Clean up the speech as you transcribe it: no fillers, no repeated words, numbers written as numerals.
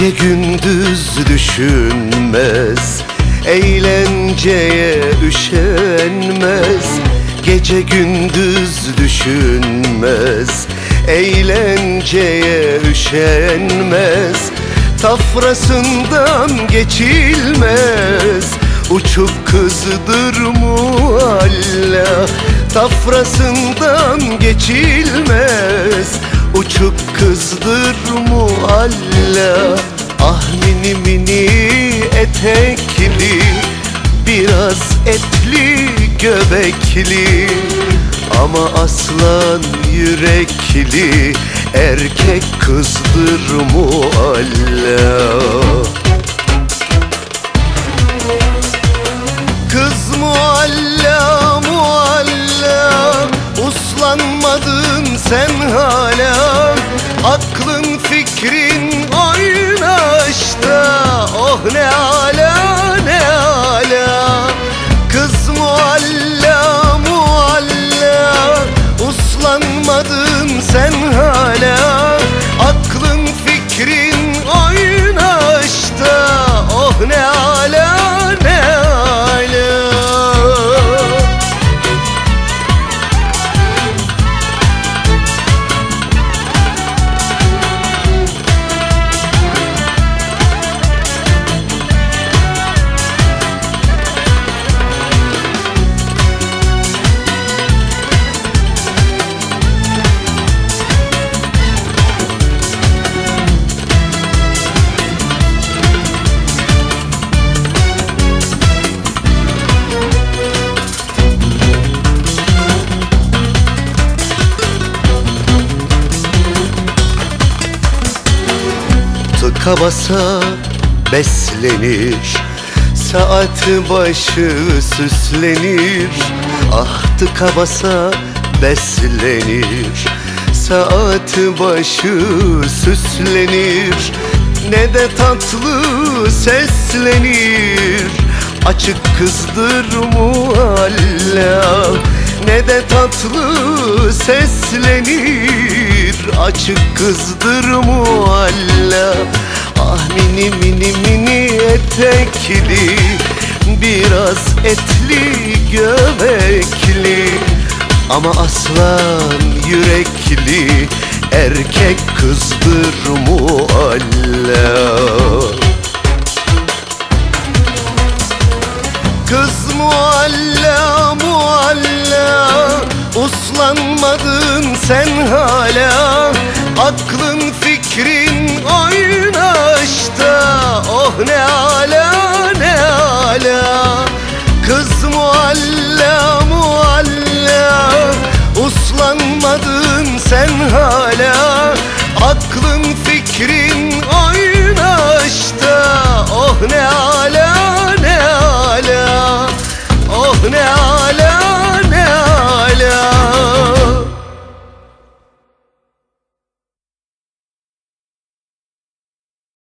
Gece gündüz düşünmez, eğlenceye üşenmez. Gece gündüz düşünmez, eğlenceye üşenmez. Tafrasından geçilmez, uçuk kızdır mualla. Tafrasından geçilmez, uçuk kızdır mualla. Ah mini mini etekli, biraz etli göbekli, ama aslan yürekli, erkek kızdır mualla. Kız mualla mualla, uslanmadın sen hala. Aklın fikrin oynaşta, oh ne ala ne ala. Kız mualla mualla, uslanmadın sen hala. Aklın fikrin oynaşta, oh ne ala ne ala. Tıka basa beslenir, saat başı süslenir. Ah tıka basa beslenir, saat başı süslenir. Ne de tatlı seslenir, açık kızdır mualla. Ne de tatlı seslenir, açık kızdır mualla. Ah mini mini mini etekli, biraz etli göbekli, ama aslan yürekli, erkek kızdır mualla. Kız mualla mualla, uslanmadın sen hala. Aklın fikrin oynaşta, oh ne ala ne ala. Kız mualla mualla, uslanmadın sen hala. Aklın fikrin oynaşta, oh ne ala ne ala. Oh ne ala.